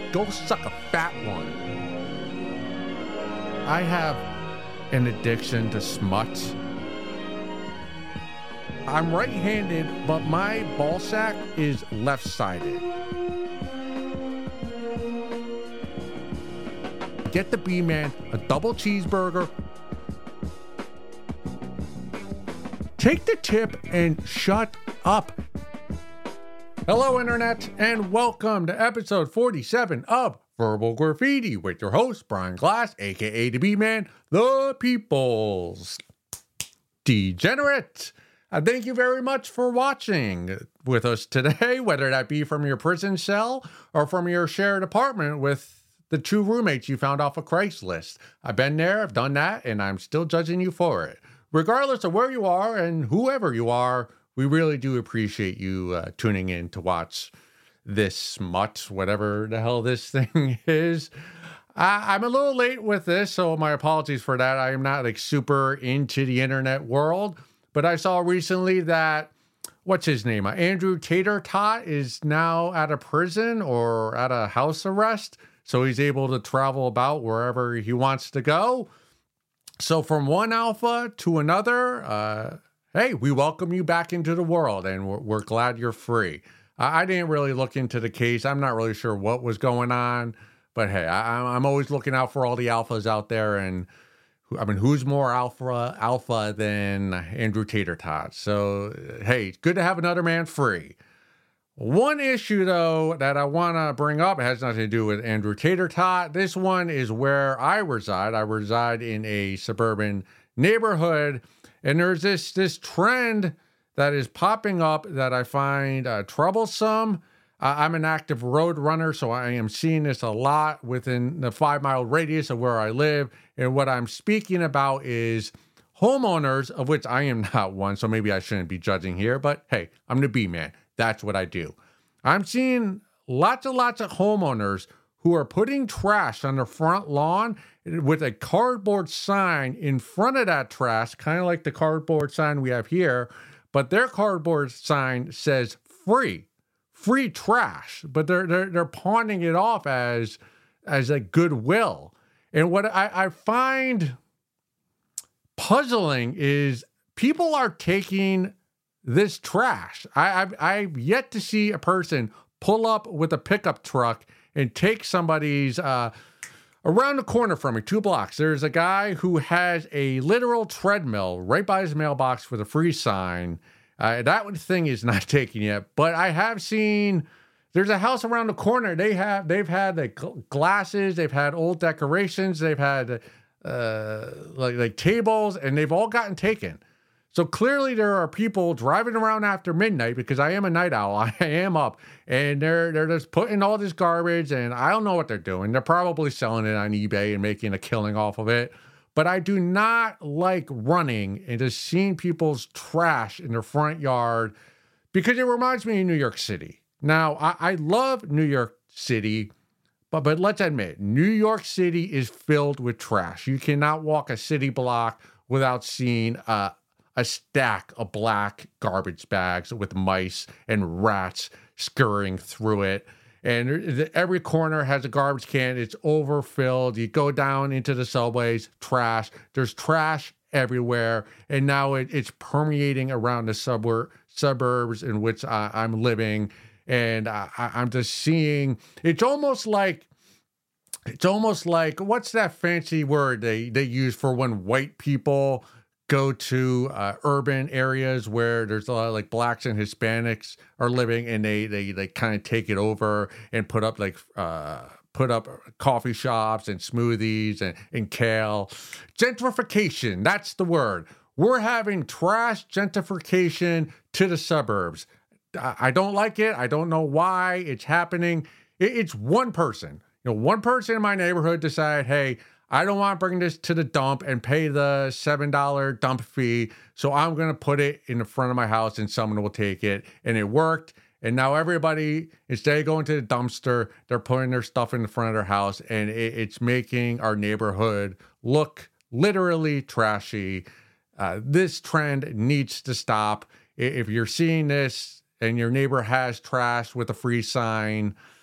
Go suck a fat one. I have an addiction to smut. I'm right-handed, but my ball sack is left-sided. Get the B-Man a double cheeseburger. Take the tip and shut up. Hello, Internet, and welcome to episode 47 of Verbal Graffiti with your host, Brian Glass, a.k.a. the B-Man, the People's Degenerate. Thank you very much for watching with us today, whether that be from your prison cell or from your shared apartment with the two roommates you found off of Craigslist. I've been there, I've done that, and I'm still judging you for it. Regardless of where you are and whoever you are, we really do appreciate you tuning in to watch this smut, whatever the hell this thing is. I'm a little late with this, so my apologies for that. I am not like super into the internet world, but I saw recently that, what's his name? Andrew Tater Tot is now out of prison or out of house arrest, so he's able to travel about wherever he wants to go. So from one alpha to another, hey, we welcome you back into the world, and we're glad you're free. I didn't really look into the case. I'm not really sure what was going on, but hey, I'm always looking out for all the alphas out there, and I mean, who's more alpha than Andrew Tater Tot? So, hey, good to have another man free. One issue, though, that I want to bring up, it has nothing to do with Andrew Tater Tot. This one is where I reside. I reside in a suburban neighborhood, and there's this trend that is popping up that I find troublesome. I'm an active road runner, so I am seeing this a lot within the 5-mile radius of where I live. And what I'm speaking about is homeowners, of which I am not one, so maybe I shouldn't be judging here. But hey, I'm the B-Man. That's what I do. I'm seeing lots of homeowners who are putting trash on their front lawn with a cardboard sign in front of that trash, kind of like the cardboard sign we have here, but their cardboard sign says free trash, but they're pawning it off as a goodwill. And what I find puzzling is people are taking this trash. I've yet to see a person pull up with a pickup truck and take somebody's around the corner from me, 2 blocks. There's a guy who has a literal treadmill right by his mailbox with a free sign. That thing is not taken yet, but I have seen there's a house around the corner. They've had like glasses, they've had old decorations, they've had like tables, and they've all gotten taken. So clearly there are people driving around after midnight, because I am a night owl. I am up, and they're just putting all this garbage, and I don't know what they're doing. They're probably selling it on eBay and making a killing off of it. But I do not like running and just seeing people's trash in their front yard, because it reminds me of New York City. Now, I love New York City, but let's admit, New York City is filled with trash. You cannot walk a city block without seeing a stack of black garbage bags with mice and rats scurrying through it. And every corner has a garbage can. It's overfilled. You go down into the subways, trash. There's trash everywhere. And now it's permeating around the suburbs in which I'm living. And I'm just seeing, it's almost like, what's that fancy word they use for when white people go to urban areas where there's a lot of like blacks and Hispanics are living, and they kind of take it over and put up coffee shops and smoothies and kale. Gentrification, that's the word. We're having trash gentrification to the suburbs. I don't like it. I don't know why it's happening. It's one person. One person in my neighborhood decided, hey, I don't want to bring this to the dump and pay the $7 dump fee, so I'm going to put it in the front of my house and someone will take it. And it worked. And now everybody, instead of going to the dumpster, they're putting their stuff in the front of their house, and it's making our neighborhood look literally trashy. This trend needs to stop. If you're seeing this and your neighbor has trash with a free sign,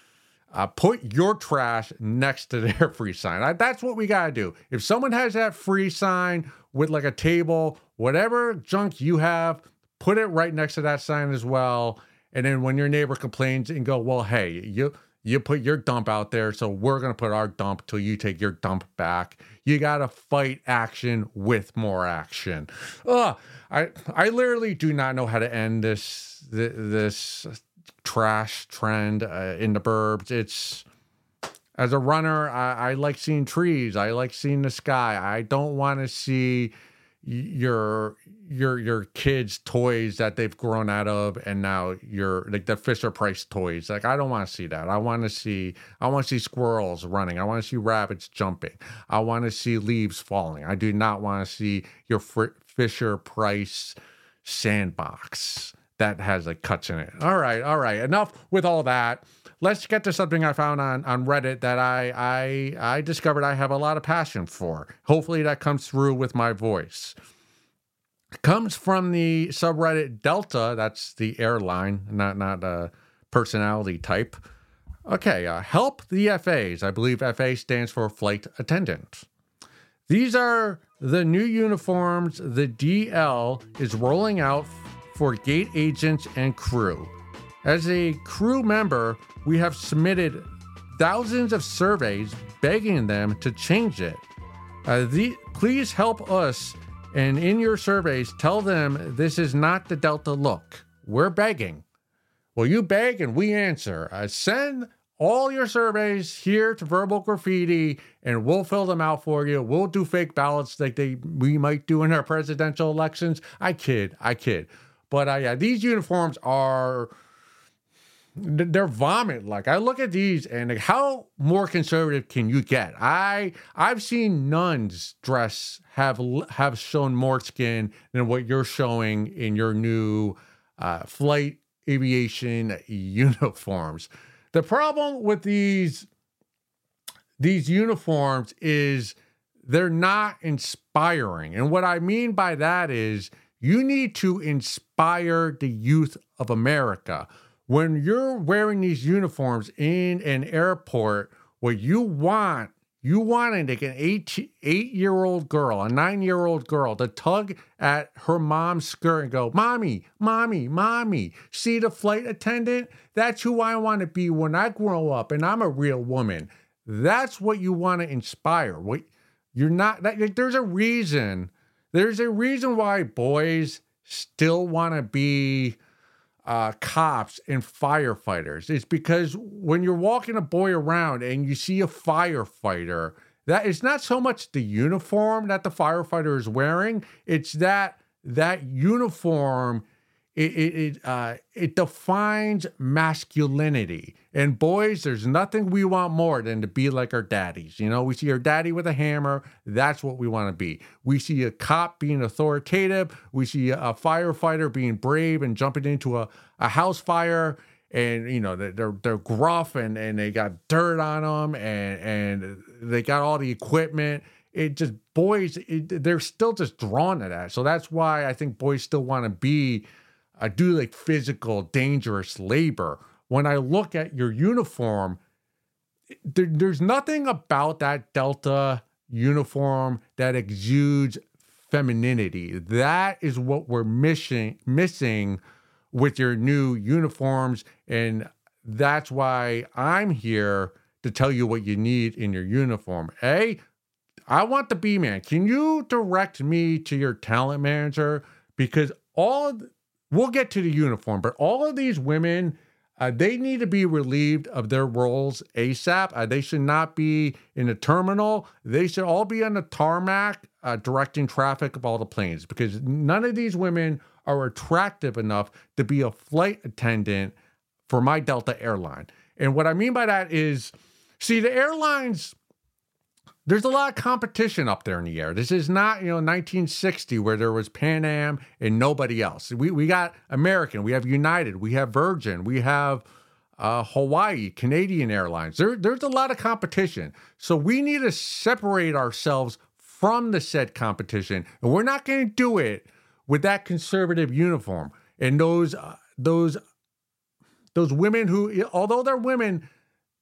put your trash next to their free sign. That's what we got to do. If someone has that free sign with like a table, whatever junk you have, put it right next to that sign as well. And then when your neighbor complains and go, well, hey, you put your dump out there, so we're going to put our dump till you take your dump back. You got to fight action with more action. I literally do not know how to end this trash trend in the burbs. It's, as a runner, I like seeing trees. I like seeing the sky. I don't want to see your kids' toys that they've grown out of, and now you're like the Fisher Price toys. Like, I don't want to see that. I want to see squirrels running. I want to see rabbits jumping. I want to see leaves falling. I do not want to see your Fisher Price sandbox that has like cuts in it. All right. Enough with all that. Let's get to something I found on Reddit that I discovered I have a lot of passion for. Hopefully that comes through with my voice. It comes from the subreddit Delta. That's the airline, not a personality type. Okay, help the FAs. I believe FA stands for flight attendant. These are the new uniforms the DL is rolling out for gate agents and crew. As a crew member, we have submitted thousands of surveys begging them to change it. Please help us, and in your surveys, tell them this is not the Delta look. We're begging. Well, you beg and we answer. Send all your surveys here to Verbal Graffiti, and we'll fill them out for you. We'll do fake ballots like we might do in our presidential elections. I kid. But these uniforms they're vomit. Like, I look at these and like, how more conservative can you get? I've seen nuns dress have shown more skin than what you're showing in your new flight aviation uniforms. The problem with these uniforms is they're not inspiring. And what I mean by that is you need to inspire the youth of America. When you're wearing these uniforms in an airport, what you want like an 8-year-old girl, a 9-year-old girl to tug at her mom's skirt and go, "Mommy, mommy, mommy. See the flight attendant? That's who I want to be when I grow up and I'm a real woman." That's what you want to inspire. You're not that, there's a reason why boys still want to be cops and firefighters. It's because when you're walking a boy around and you see a firefighter, that it's not so much the uniform that the firefighter is wearing, it's that uniform, it defines masculinity. And boys, there's nothing we want more than to be like our daddies. You know, we see our daddy with a hammer. That's what we want to be. We see a cop being authoritative. We see a firefighter being brave and jumping into a house fire. And, you know, they're gruff and they got dirt on them and they got all the equipment. It just, boys, they're still just drawn to that. So that's why I think boys still want to be, do like physical, dangerous labor. When I look at your uniform, there's nothing about that Delta uniform that exudes femininity. That is what we're missing with your new uniforms. And that's why I'm here to tell you what you need in your uniform. I want the B-man. Can you direct me to your talent manager? Because we'll get to the uniform, but all of these women, they need to be relieved of their roles ASAP. They should not be in the terminal. They should all be on the tarmac directing traffic of all the planes, because none of these women are attractive enough to be a flight attendant for my Delta airline. And what I mean by that is, see, the airlines, there's a lot of competition up there in the air. This is not, 1960 where there was Pan Am and nobody else. We got American, we have United, we have Virgin, we have Hawaii, Canadian Airlines. There's a lot of competition. So we need to separate ourselves from the said competition. And we're not going to do it with that conservative uniform. And those women who, although they're women,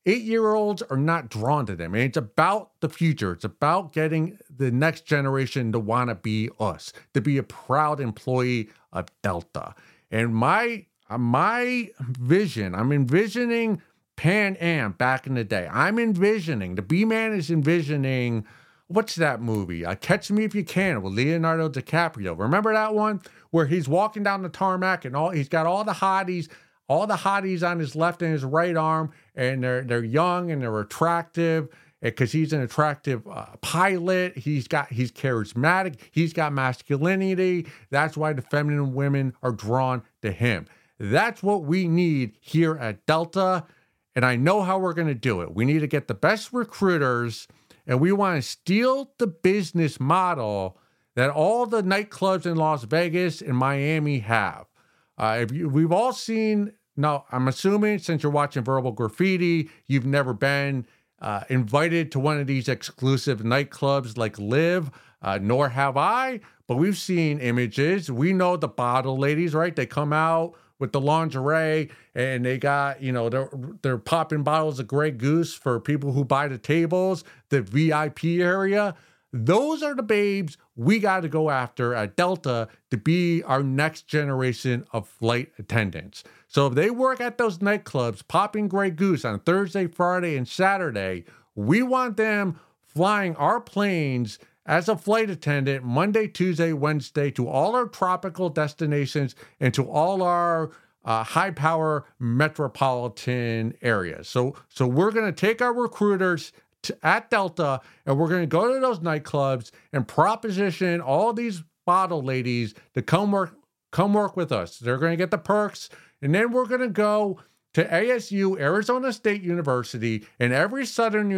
8-year-olds are not drawn to them. And it's about the future. It's about getting the next generation to want to be us, to be a proud employee of Delta. And my vision, I'm envisioning Pan Am back in the day. The B-Man is envisioning, what's that movie? Catch Me If You Can with Leonardo DiCaprio. Remember that one where he's walking down the tarmac and he's got all the hotties on his left and his right arm, and they're young and they're attractive because he's an attractive pilot. He's charismatic. He's got masculinity. That's why the feminine women are drawn to him. That's what we need here at Delta. And I know how we're going to do it. We need to get the best recruiters, and we want to steal the business model that all the nightclubs in Las Vegas and Miami have. We've all seen, now I'm assuming since you're watching Verbal Graffiti, you've never been invited to one of these exclusive nightclubs like Live, nor have I, but we've seen images. We know the bottle ladies, right? They come out with the lingerie and they got, they're popping bottles of Grey Goose for people who buy the tables, the VIP area. Those are the babes we got to go after at Delta to be our next generation of flight attendants. So if they work at those nightclubs, popping Grey Goose on Thursday, Friday, and Saturday, we want them flying our planes as a flight attendant Monday, Tuesday, Wednesday to all our tropical destinations and to all our high-power metropolitan areas. So we're going to take our recruiters at Delta, and we're going to go to those nightclubs and proposition all these bottle ladies to come work with us. They're going to get the perks, and then we're going to go to ASU, Arizona State University, and every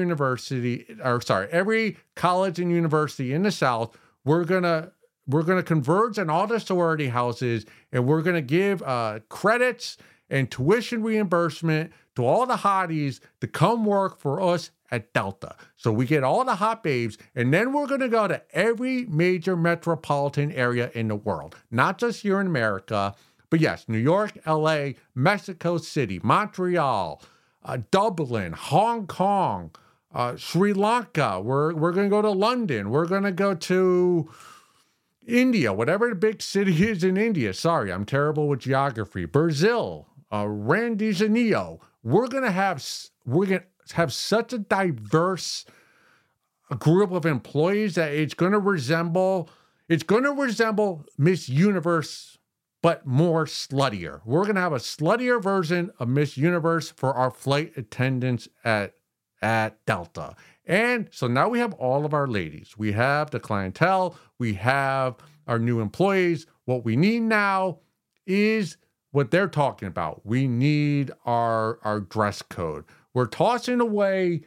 every college and university in the South. We're gonna converge on all the sorority houses, and we're gonna give credits and tuition reimbursement to all the hotties to come work for us at Delta. So we get all the hot babes, and then we're going to go to every major metropolitan area in the world, not just here in America, but yes, New York, LA, Mexico City, Montreal, Dublin, Hong Kong, Sri Lanka. We're going to go to London. We're going to go to India, whatever the big city is in India. Sorry, I'm terrible with geography. Brazil, Rio de Janeiro. We're going to have such a diverse group of employees that it's going to resemble Miss Universe, but more sluttier. We're going to have a sluttier version of Miss Universe for our flight attendants at Delta. And so now we have all of our ladies. We have the clientele. We have our new employees. What we need now is what they're talking about. We need our dress code. We're tossing away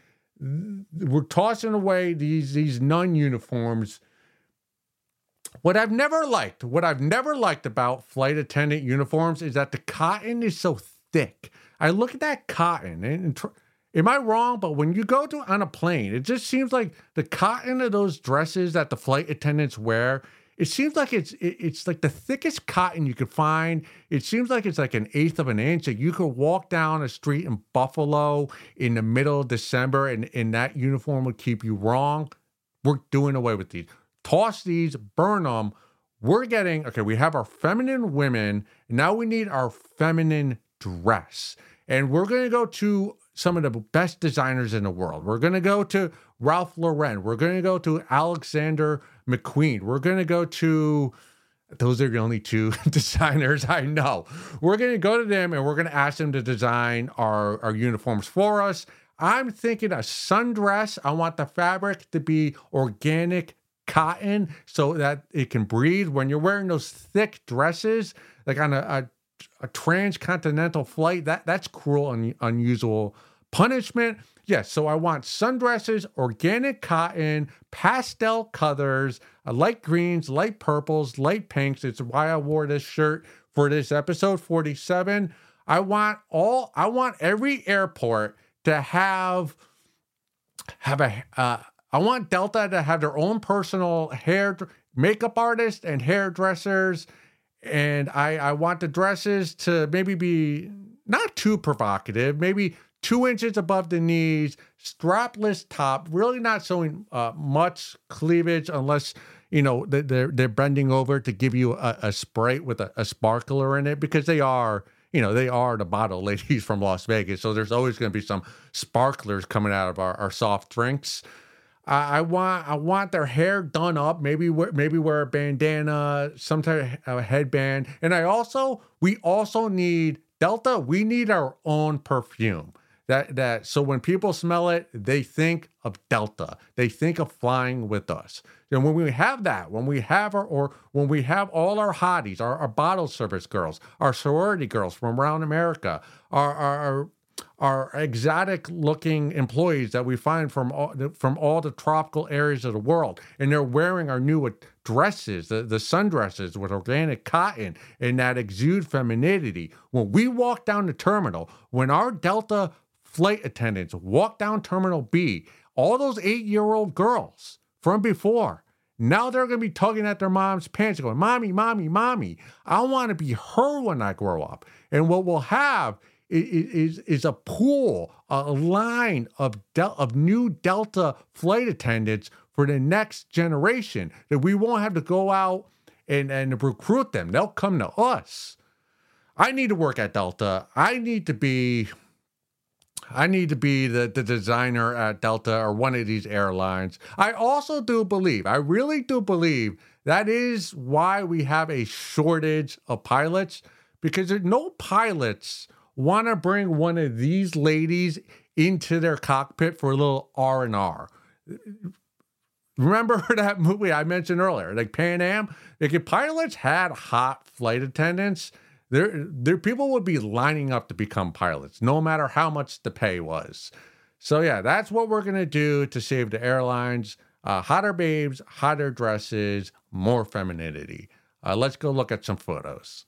these nun uniforms. What I've never liked about flight attendant uniforms is that the cotton is so thick. I look at that cotton and am I wrong? But when you go on a plane, it just seems like the cotton of those dresses that the flight attendants wear, it seems like it's like the thickest cotton you could find. It seems like it's like 1/8 of an inch. Like you could walk down a street in Buffalo in the middle of December and that uniform would keep you wrong. We're doing away with these. Toss these, burn them. We have our feminine women. Now we need our feminine dress. And we're going to go to some of the best designers in the world. We're going to go to Ralph Lauren. We're going to go to Alexander McQueen. We're going to go to, those are the only two designers I know. We're going to go to them and we're going to ask them to design our uniforms for us. I'm thinking a sundress. I want the fabric to be organic cotton so that it can breathe. When you're wearing those thick dresses, like on a transcontinental flight, that's cruel and unusual punishment. Yes, so I want sundresses, organic cotton, pastel colors, light greens, light purples, light pinks. It's why I wore this shirt for this episode 47. I want every airport to have I want Delta to have their own personal makeup artists and hairdressers. And I want the dresses to maybe be not too provocative, maybe 2 inches above the knees, strapless top, really not showing much cleavage unless, they're bending over to give you a spray with a sparkler in it, because they are the bottle ladies from Las Vegas. So there's always going to be some sparklers coming out of our soft drinks. I want their hair done up, maybe wear a bandana, some type of headband. And we also need Delta. We need our own perfume. So when people smell it, they think of Delta. They think of flying with us. And when we have that, when we have all our hotties, our bottle service girls, our sorority girls from around America, our exotic looking employees that we find from all the tropical areas of the world, and they're wearing our new dresses, the sundresses with organic cotton and that exude femininity. When we walk down the terminal, when our Delta flight attendants walk down Terminal B, all those 8-year-old girls from before, now they're going to be tugging at their mom's pants going, "Mommy, mommy, mommy, I want to be her when I grow up." And what we'll have is a pool, a line of new Delta flight attendants for the next generation, that we won't have to go out and recruit them. They'll come to us. I need to work at Delta. I need to be the designer at Delta or one of these airlines. I really do believe that is why we have a shortage of pilots, because there's no pilots want to bring one of these ladies into their cockpit for a little R&R. Remember that movie I mentioned earlier, like Pan Am? Like, if pilots had hot flight attendants, their people would be lining up to become pilots, no matter how much the pay was. So yeah, that's what we're going to do to save the airlines. Hotter babes, hotter dresses, more femininity. Let's go look at some photos.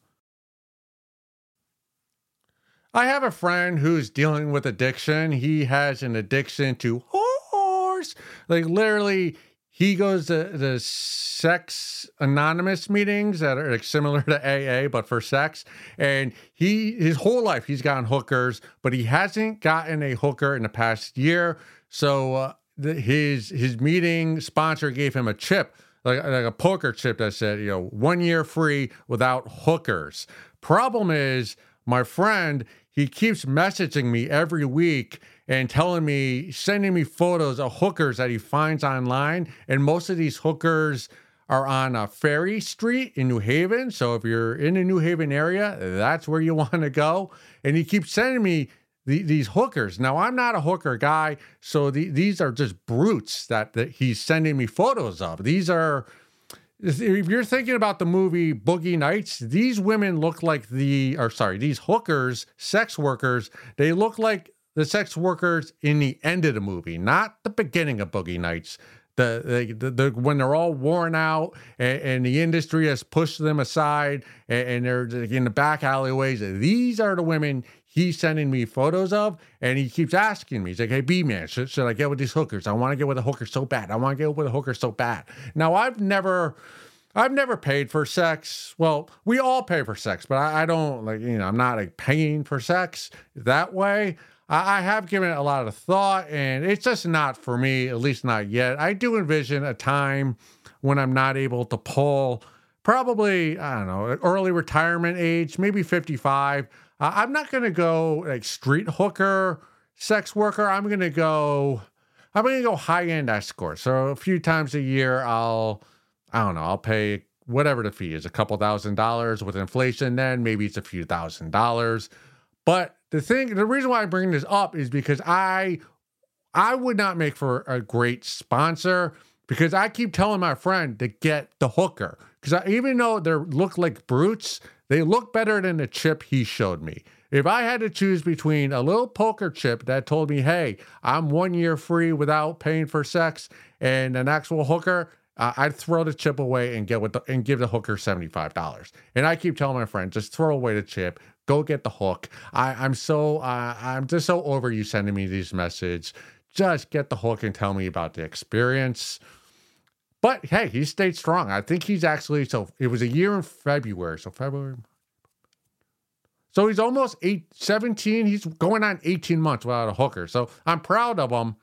I have a friend who's dealing with addiction. He has an addiction to horse. Like, literally, he goes to the sex anonymous meetings that are like similar to AA, but for sex. And his whole life, he's gotten hookers, but he hasn't gotten a hooker in the past year. So his meeting sponsor gave him a chip, like a poker chip that said, 1 year free without hookers. Problem is, my friend, he keeps messaging me every week and sending me photos of hookers that he finds online. And most of these hookers are on Ferry Street in New Haven. So if you're in the New Haven area, that's where you want to go. And he keeps sending me these hookers. Now, I'm not a hooker guy, so these are just brutes that he's sending me photos of. If you're thinking about the movie Boogie Nights, these women look like these hookers, sex workers, they look like the sex workers in the end of the movie, not the beginning of Boogie Nights. When they're all worn out and the industry has pushed them aside and they're in the back alleyways. These are the women he's sending me photos of, and he keeps asking me. He's like, "Hey, B-Man, should I get with these hookers? I want to get with a hooker so bad. Now, I've never paid for sex. Well, we all pay for sex, but I don't I'm not paying for sex that way. I have given it a lot of thought, and it's just not for me, at least not yet. I do envision a time when I'm not able to pull, probably, I don't know, early retirement age, maybe 55. I'm not going to go street hooker, sex worker. I'm going to go high-end escort. So a few times a year, I'll pay whatever the fee is, a couple $1,000 with inflation. Then maybe it's a few $1,000s. But the reason why I bring this up is because I would not make for a great sponsor, because I keep telling my friend to get the hooker. Because even though they look like brutes, they look better than the chip he showed me. If I had to choose between a little poker chip that told me, "Hey, I'm 1 year free without paying for sex," and an actual hooker, I'd throw the chip away and give the hooker $75. And I keep telling my friend, just throw away the chip, go get the hook. I'm just so over you sending me these messages. Just get the hook and tell me about the experience. But hey, he stayed strong. I think he's actually, so it was a year in February. So So he's almost 17. He's going on 18 months without a hooker. So I'm proud of him.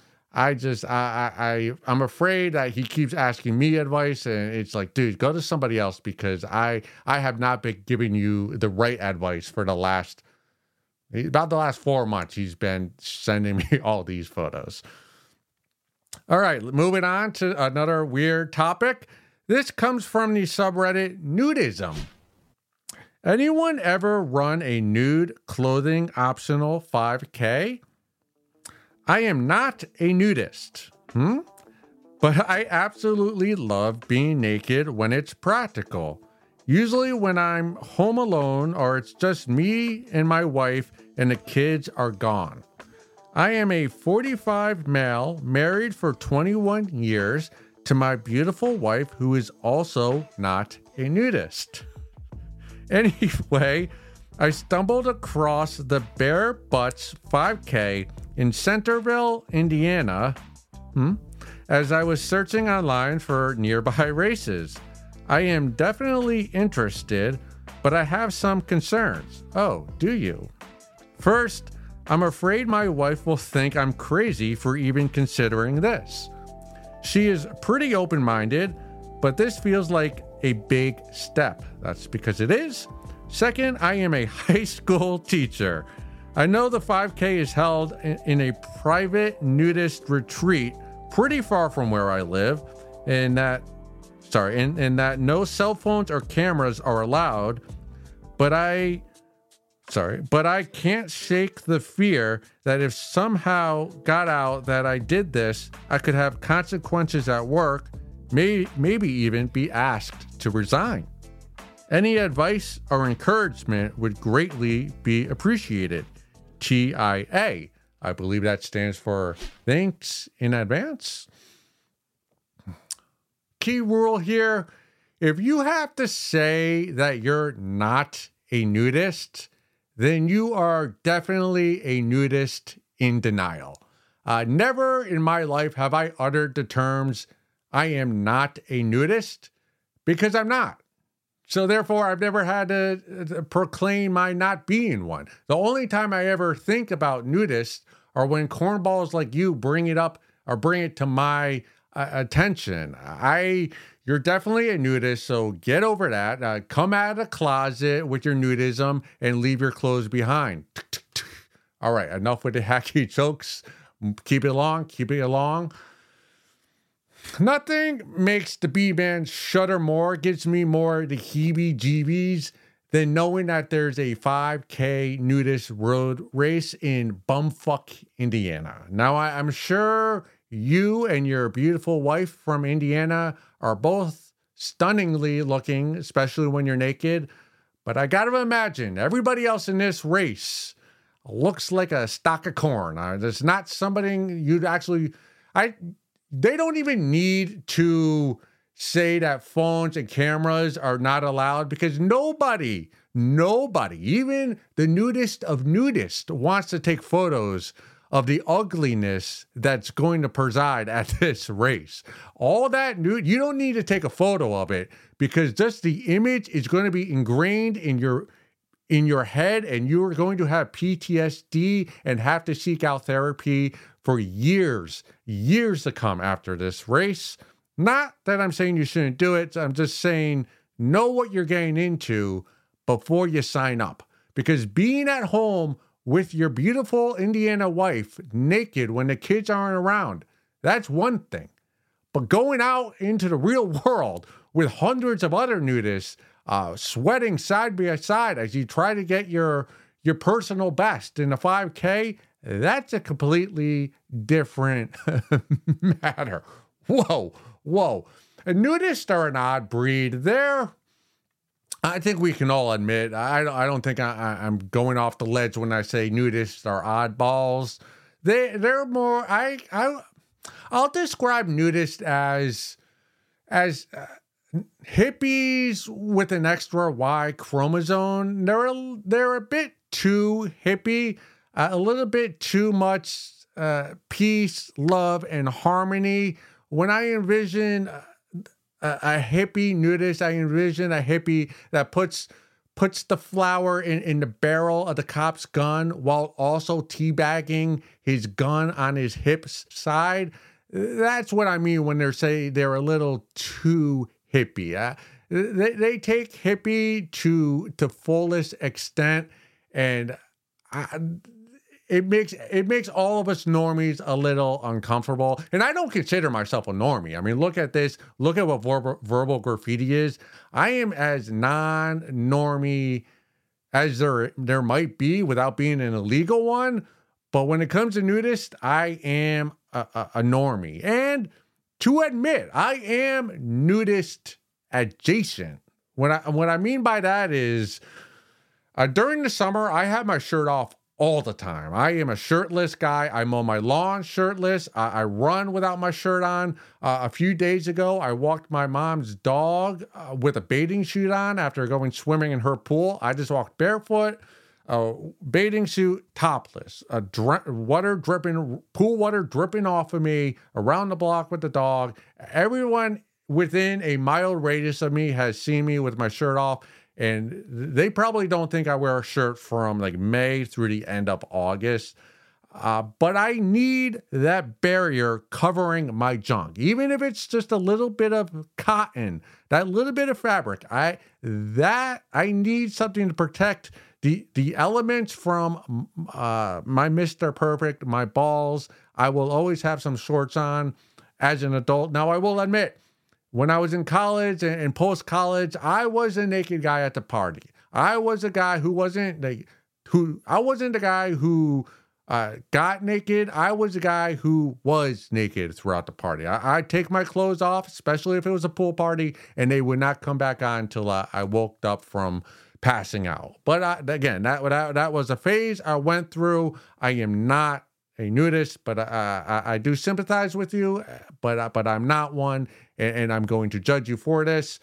I'm afraid that he keeps asking me advice, and it's like, dude, go to somebody else, because I have not been giving you the right advice for about the last 4 months. He's been sending me all these photos. All right, moving on to another weird topic. This comes from the subreddit Nudism. Anyone ever run a nude clothing optional 5K? I am not a nudist, but I absolutely love being naked when it's practical. Usually when I'm home alone or it's just me and my wife and the kids are gone. I am a 45 male, married for 21 years to my beautiful wife, who is also not a nudist. Anyway, I stumbled across the Bare Butts 5K in Centerville, Indiana, as I was searching online for nearby races. I am definitely interested, but I have some concerns. Oh, do you? First, I'm afraid my wife will think I'm crazy for even considering this. She is pretty open-minded, but this feels like a big step. That's because it is. Second, I am a high school teacher. I know the 5K is held in a private nudist retreat pretty far from where I live, and that no cell phones or cameras are allowed, but I can't shake the fear that if somehow got out that I did this, I could have consequences at work, maybe even be asked to resign. Any advice or encouragement would greatly be appreciated. TIA. I believe that stands for thanks in advance. Key rule here: if you have to say that you're not a nudist, then you are definitely a nudist in denial. Never in my life have I uttered the terms, I am not a nudist, because I'm not. So therefore, I've never had to proclaim my not being one. The only time I ever think about nudists are when cornballs like you bring it up or bring it to my attention. You're definitely a nudist, so get over that. Come out of the closet with your nudism and leave your clothes behind. All right, enough with the hacky jokes. Keep it along. Nothing makes the B-Man shudder more, gives me more the heebie-jeebies than knowing that there's a 5K nudist road race in bumfuck Indiana. Now, I'm sure you and your beautiful wife from Indiana are both stunningly looking, especially when you're naked. But I gotta imagine everybody else in this race looks like a stalk of corn. There's not somebody you'd actually... They don't even need to say that phones and cameras are not allowed, because nobody, even the nudist of nudists, wants to take photos of the ugliness that's going to preside at this race. All that nude, you don't need to take a photo of it, because just the image is going to be ingrained in your head, and you are going to have PTSD and have to seek out therapy for years to come after this race. Not that I'm saying you shouldn't do it. I'm just saying know what you're getting into before you sign up. Because being at home with your beautiful Indiana wife naked when the kids aren't around, that's one thing. But going out into the real world with hundreds of other nudists sweating side by side as you try to get your personal best in a 5K, that's a completely different matter. Whoa. Nudists are an odd breed. I think we can all admit, I don't think I'm going off the ledge when I say nudists are oddballs. They're more, I'll describe nudists as hippies with an extra Y chromosome. They're a bit too hippie. A little bit too much peace, love, and harmony. When I envision a hippie nudist, I envision a hippie that puts puts the flower in the barrel of the cop's gun while also teabagging his gun on his hip's side. That's what I mean when they're a little too hippie. They take hippie to fullest extent, and it makes all of us normies a little uncomfortable. And I don't consider myself a normie. I mean, look at this. Look at what verbal graffiti is. I am as non-normie as there might be without being an illegal one. But when it comes to nudist, I am a normie. And to admit, I am nudist adjacent. What I mean by that is during the summer, I have my shirt off all the time. I am a shirtless guy. I mow my lawn shirtless. I run without my shirt on. A few days ago, I walked my mom's dog with a bathing suit on after going swimming in her pool. I just walked barefoot, bathing suit, topless, pool water dripping off of me around the block with the dog. Everyone within a mile radius of me has seen me with my shirt off. And they probably don't think I wear a shirt from like May through the end of August. But I need that barrier covering my junk. Even if it's just a little bit of cotton, that little bit of fabric, I need something to protect the elements from my Mr. Perfect, my balls. I will always have some shorts on as an adult. Now, I will admit, when I was in college and post-college, I was a naked guy at the party. I was a guy who wasn't the guy who got naked. I was a guy who was naked throughout the party. I'd take my clothes off, especially if it was a pool party, and they would not come back on until I woke up from passing out. But again, that was a phase I went through. I am not a nudist, but I do sympathize with you, but I'm not one, and I'm going to judge you for this.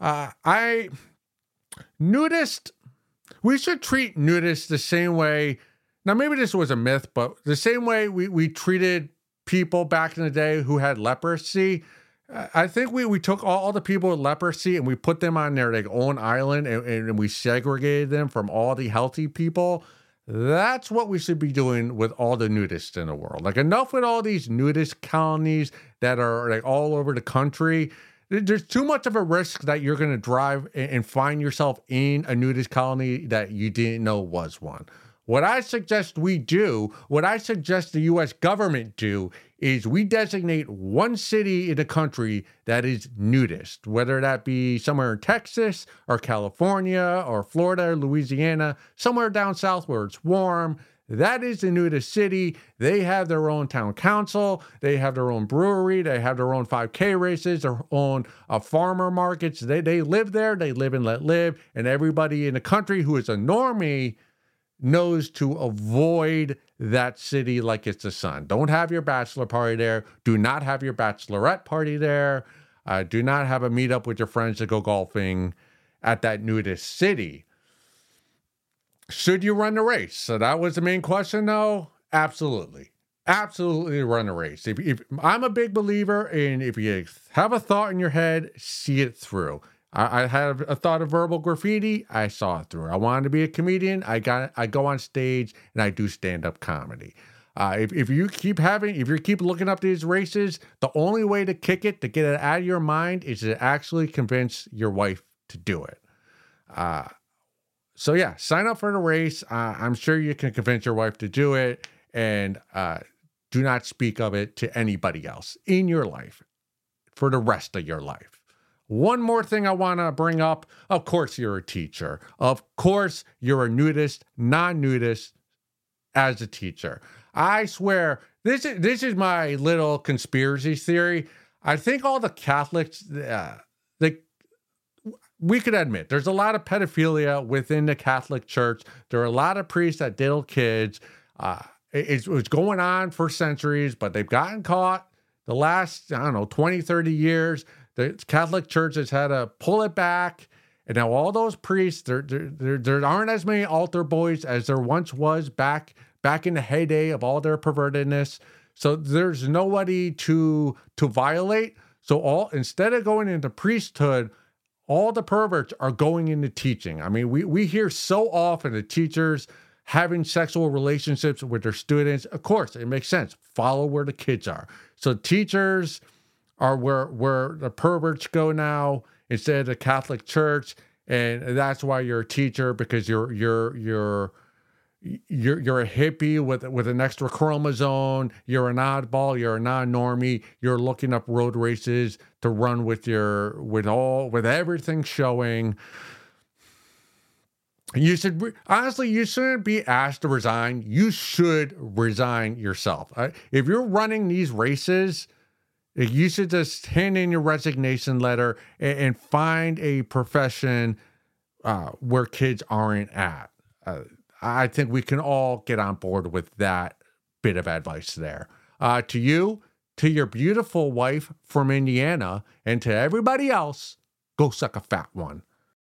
We should treat nudists the same way. Now, maybe this was a myth, but the same way we treated people back in the day who had leprosy. I think we took all the people with leprosy and we put them on their own island and we segregated them from all the healthy people. That's what we should be doing with all the nudists in the world. Like, enough with all these nudist colonies that are like all over the country. There's too much of a risk that you're going to drive and find yourself in a nudist colony that you didn't know was one. What I suggest the U.S. government do is we designate one city in the country that is nudist, whether that be somewhere in Texas or California or Florida or Louisiana, somewhere down south where it's warm. That is a nudist city. They have their own town council. They have their own brewery. They have their own 5K races, their own farmer markets. They live there. They live and let live. And everybody in the country who is a normie knows to avoid that city like it's the sun. Don't have your bachelor party there. Do not have your bachelorette party there. Do not have a meetup with your friends to go golfing at that nudist city. Should you run the race? So that was the main question, though. Absolutely. Absolutely run a race. If I'm a big believer in, if you have a thought in your head, see it through. I had a thought of verbal graffiti. I saw it through. I wanted to be a comedian. I go on stage and I do stand-up comedy. If you keep looking up these races, the only way to kick it, to get it out of your mind, is to actually convince your wife to do it. So yeah, sign up for the race. I'm sure you can convince your wife to do it, and do not speak of it to anybody else in your life for the rest of your life. One more thing I want to bring up. Of course, you're a teacher. Of course, you're a nudist, non-nudist as a teacher. I swear, this is my little conspiracy theory. I think all the Catholics, we could admit, there's a lot of pedophilia within the Catholic Church. There are a lot of priests that diddle kids. It was going on for centuries, but they've gotten caught the last, 20, 30 years. The Catholic Church has had to pull it back. And now all those priests, there aren't as many altar boys as there once was back in the heyday of all their pervertedness. So there's nobody to violate. So instead of going into priesthood, all the perverts are going into teaching. I mean, we hear so often the teachers having sexual relationships with their students. Of course, it makes sense. Follow where the kids are. So teachers are where the perverts go now instead of the Catholic Church, and that's why you're a teacher, because you're a hippie with an extra chromosome. You're an oddball. You're a non-normie. You're looking up road races to run with everything showing. You should honestly, you shouldn't be asked to resign. You should resign yourself. If you're running these races, you should just hand in your resignation letter and find a profession where kids aren't at. I think we can all get on board with that bit of advice there. To you, to your beautiful wife from Indiana, and to everybody else, go suck a fat one.